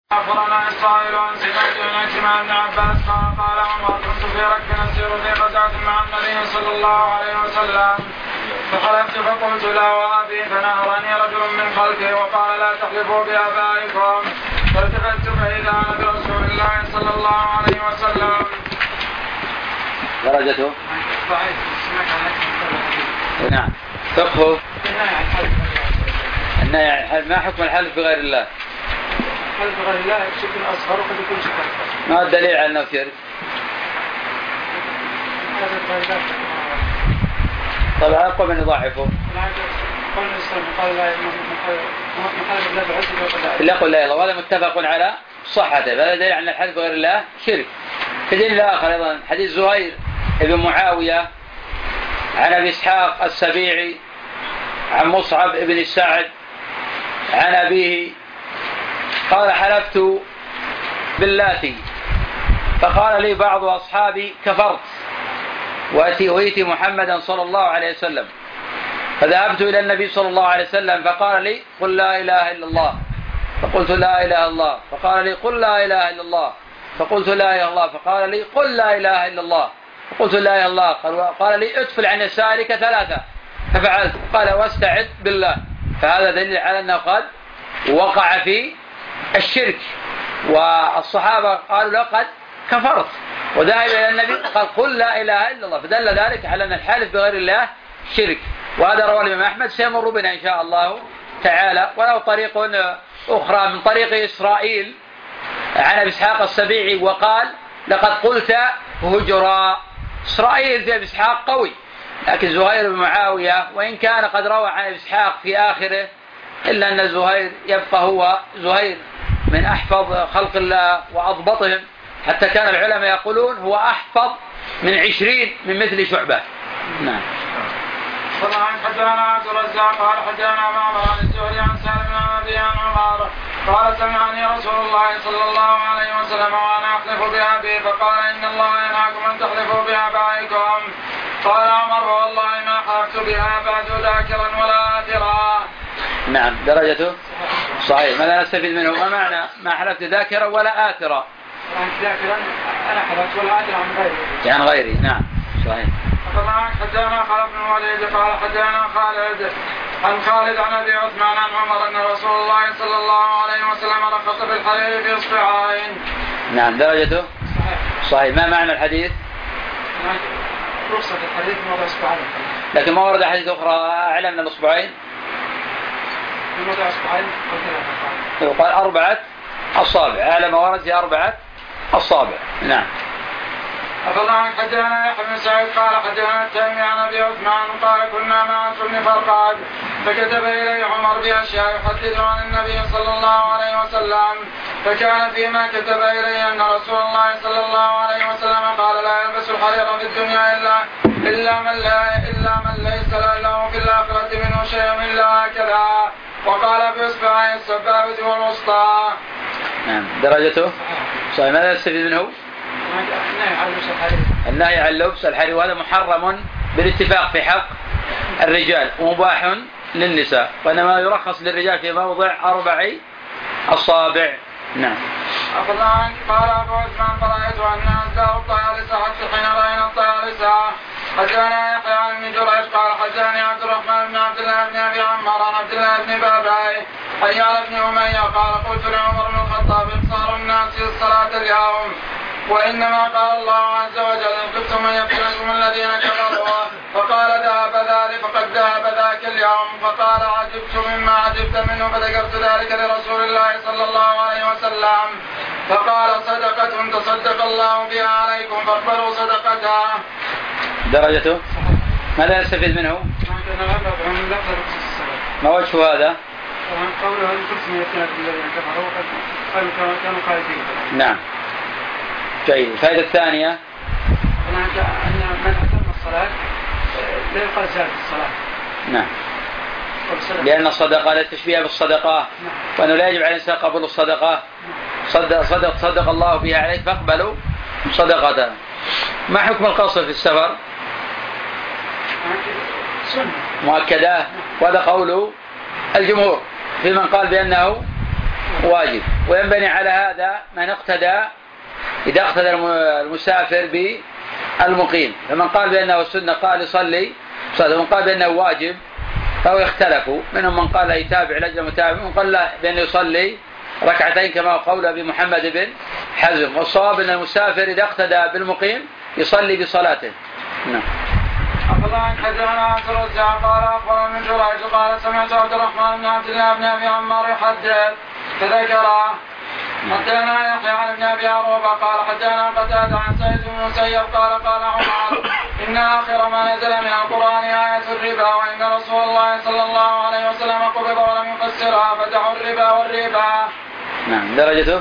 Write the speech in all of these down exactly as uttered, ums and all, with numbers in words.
أخبرنا إسرائيل عن سمعت بن عكرمة بن عباس قال قال عمر كنت في ركب نسير في غزاة مع النبي صلى الله عليه وسلم فحلفت فقلت لا وأبي فنهرني رجل من خلفي وقال لا تحلفوا بآبائكم فالتفت فإذا أنا برسول الله صلى الله عليه وسلم. درجته نعم. فقه ما حكم الحلف بغير الله؟ الحلف بغير الله شرك أصغر وقد يكون شرك أكبر. ما الدليل على أنه شرك؟ طبعا أقوى من يضاعفه. لا يقول لا الله، وهذا متفق على صحته، فهذا دليل على الحلف بغير الله شرك. كدليل آخر أيضا حديث زهير ابن معاوية عن أبي إسحاق السبيعي عن مصعب بن السعد عن أبيه قال حلفت باللات فقال لي بعض أصحابي كفرت وأتيت محمدا صلى الله عليه وسلم، فذهبت إلى النبي صلى الله عليه وسلم فقال لي قل لا إله إلا الله، فقلت لا إله إلا الله، فقال لي قل لا إله إلا الله، فقلت لا إله إلا الله، فقال لي قل لا إله إلا الله، فقلت لا إله إلا الله، قال لي ادفل عن يسارك ثلاثة، ففعلت، قال واستعذ بالله. فهذا دليل على أنه قد وقع في الشرك، والصحابة قالوا لقد كفرت، وذهب إلى النبي قال قل لا إله إلا الله، فدل ذلك على أن الحلف بغير الله شرك. وهذا رواه الإمام أحمد سيمر بنا إن شاء الله تعالى. وله طريق أخرى من طريق إسرائيل عن أبي إسحاق السبيعي وقال لقد قلت هجرا. إسرائيل في أبي إسحاق قوي، لكن زهير بن معاوية وإن كان قد روى عن أبي إسحاق في آخره إلا أن زهير يبقى هو زهير من أحفظ خلق الله وأضبطهم، حتى كان العلماء يقولون هو أحفظ من عشرين من مثل شعبة. نعم. طبعا حدثنا عبد الرزاق قال حدثنا معمر عن الزهري عن سالم بن ابي عمر قال سمعني رسول الله صلى الله عليه وسلم وانا احلف بابي فقال ان الله ينهاكم ان تحلفوا بابائكم. قال عمر والله ما حلفت بها بعد ذاكرا ولا آثرا. نعم درجته صحيح. ماذا نستفيد منه؟ ما معنى ما حلفت ذاكرا ولا آثرا؟ ذاكرا انا حلفت ولا آثرا عن غيري. عن غيري نعم صحيح. حدثنا خالد بن الوليد قال حدثنا خالد عن خالد عن ابي عثمان عن عمر ان رسول الله صلى الله عليه وسلم رخص بالحليب في اصبعين. نعم درجته صحيح. صحيح. ما معنى الحديث؟ رخصة الحليب موضع اصبعين، لكن ما ورد حديث اخرى اعلى من الاصبعين. موضع اصبعين يقال اربعة اصابع، اعلى ما ورد في اربعة اصابع. نعم. أخذنا حدثنا يحيى بن سعيد قال حدثنا التيمي عن أبي عثمان قال كنا مع بن فرقاد فكتب إلي عمر بأشياء يحدث عن النبي صلى الله عليه وسلم، فكان فيما كتب إلي أن رسول الله صلى الله عليه وسلم قال لا يلبس الحرير في الدنيا إلا إلا من لا إلا من ليس له في الآخرة منه شيء إلا هكذا، وقال بإصبعه السبابة والوسطى. نعم درجته صحيح. ماذا نستفيد منه؟ النهي عن لبس الحرير، وهذا محرم بالاتفاق في حق الرجال ومباح للنساء، وإنما يرخص للرجال في موضع أربع أصابع. نعم. أخذنا قال أبو عثمان فرأيت أن أزداه الطيالسة حتى حين رأينا الطيالسة. حدثنا يحيى عن ابن جريج قال حدثني عبد الرحمن بن عبد الله بن أبي عمار عن عبد الله بن باباي حيال بن أمية قال قلت لعمر بن الخطاب اقصار الناس الصلاة اليوم، وإنما قال الله عز وجل إن خفتم أن يفتنكم الذين كفروا، فقال ذهب ذلك فقد ذهب ذاك اليوم، فقال عجبت مما عجبت منه، فذكرت ذلك لرسول الله صلى الله عليه وسلم، فقال صدقة تصدق الله بها عليكم فاقبلوا صدقتها. درجته ماذا نستفيد منه؟ ما وجه هذا؟ قوله إن خفتم أن يفتنكم الذين كفروا كانوا خائفين. نعم جيد. الفائدة الثانية أن من أتم الصلاة لا يقال زاد الصلاة. نعم. لأن الصدقة لا تشبيه بالصدقة، وأنه لا يجب على الإنسان قبول الصدقة. صدق صدق صدق الله بها عليك فاقبلوا صدقته. ما حكم القصر في السفر؟ مؤكدة، وهذا قول الجمهور في من قال بأنه واجب. وينبني على هذا من اقتدى إذا اقتدى المسافر بالمقيم، فمن قال بأنه السنة قال يصلي صلاة، ومن قال بأنه واجب فهو يختلفوا، منهم من قال يتابع لأجل متابع، ومن قال لا بأنه يصلي ركعتين كما قول أبي محمد بن حزم. والصواب أن المسافر إذا اقتدى بالمقيم يصلي بصلاته. نعم. أخبرنا عن حدثنا عبد الرزاق قال أخبرنا من جريج قال سمعت عبد الرحمن بن عبد الله بن أبي عمار يحدث فذكره. حدثنا يحيى عن ابن أبي عروبة قال حدثنا قتادة عن سعيد بن المسيب قال قال عمر إن آخر ما نزل من القرآن آية الربا، وإن رسول الله صلى الله عليه وسلم قبض ولم يفسرها فدعوا الربا والربا. نعم. درجته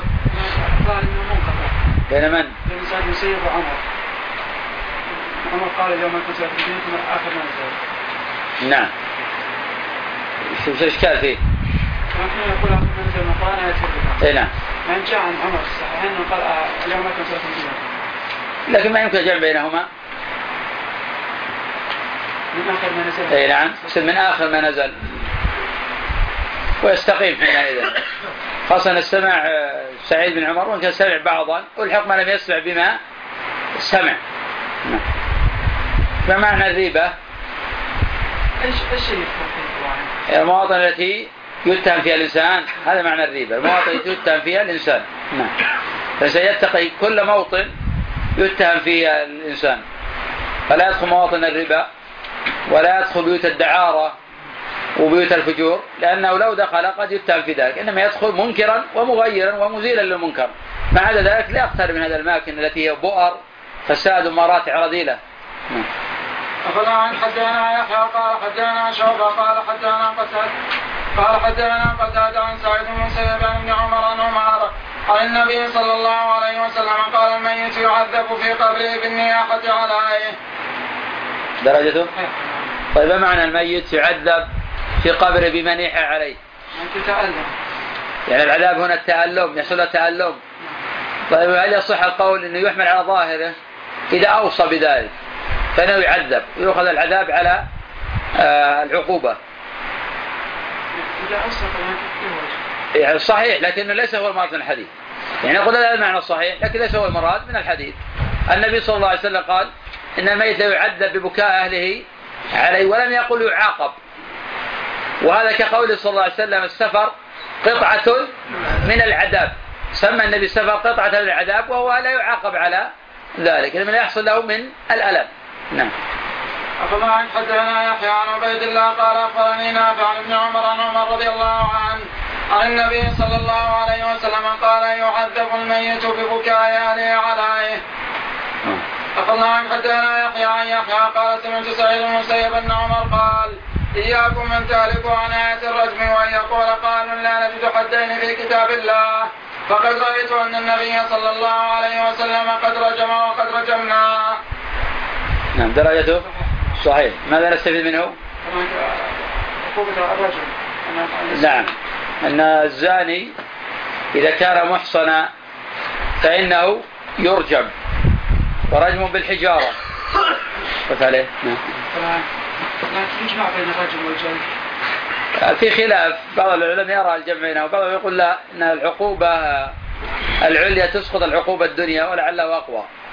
بين من؟ بين سعيد بن المسيب وعمر. عمر قال اليوم أنت سيكون آخر ما نزل. نعم. شو الإشكال فيه؟ نحن نقول آخر ما نزل من القرآن آية الربا. إيه نعم. من جاء عن عمر الصحيحين قال اليوم أنت سيكون. لكن ما يمكن الجمع بينهما. من آخر ما نزل. إيه نعم. من آخر ما نزل. ويستقيم حينئذ. خاصة السمع سعيد بن عمر وإن كان سمع بعضا والحق ما لم يسمع بما سمع. ما معنى الريبة؟ ايش ايش المواطن التي يتهم فيها الإنسان، هذا معنى الريبة، المواطن التي يتهم فيها الإنسان. نعم. فسيتقي كل موطن يتهم فيها الإنسان، فلا يدخل مواطن الربا ولا يدخل بيوت الدعارة وبيوت الفجور، لأنه لو دخل قد يتهم في ذلك، إنما يدخل منكرا ومغيرا ومزيلا للمنكر. ما عدا ذلك لا يقترب من هذا الأماكن التي هي بؤر فساد ومراتع رذيلة. أخبرنا عن حدثنا يحيى قال حدثنا شعبة قال حدثنا قتادة قال حدثنا قتادة عن سعيد بن المسيب بن عمر عن عمر عن النبي صلى الله عليه وسلم قال الميت يعذب في قبره بالنياحة عليه. درجته؟ طيب ما معنى الميت يعذب في قبره بمنيحة عليه؟ يعني العذاب هنا التألم، يحصل له تألم. طيب هل يصح القول انه يحمل على ظاهره اذا اوصى بذلك فانه يعذب ويؤخذ العذاب على آه العقوبة؟ اذا اوصى يعني صحيح، لكنه ليس هو المراد من الحديث. يعني نقول هذا المعنى الصحيح لكن ليس هو المراد من الحديث. النبي صلى الله عليه وسلم قال ان الميت لا يعذب ببكاء اهله عليه ولم يقل يعاقب، وهذا كقول صلى الله عليه وسلم السفر قطعة من العذاب، سمى النبي السفر قطعة من العذاب وهو لا يعاقب على ذلك لما يحصل له من الألم. نعم. أخبرنا عن حدثنا يحيى عن عبيد الله قال أخبرني نافع عن ابن عمر عن عمر رضي الله عنه عن النبي صلى الله عليه وسلم قال يعذب الميت ببكاء أهله عليه. أخبرنا عن حدثنا يحيى عن يحيى قال سمعت سعيد بن المسيب بن عمر قال إياكم من تهلكوا عن آية الرجم وأن يقول قالوا لا نجد حدين في كتاب الله فقد رأيت أن النبي صلى الله عليه وسلم قد رجم وقد رجمنا. نعم. درجته صحيح. ماذا نستفيد منه؟ نعم. أن الزاني إذا كان محصنا فإنه يرجم ورجم بالحجارة. وفعله نعم. لكن يجمع بين الرجم والجلد. في خلاف، بعض العلماء يرى الجمع بينه وبعضهم يقول لا، أن العقوبة العليا تسقط العقوبة الدنيا ولعله أقوى.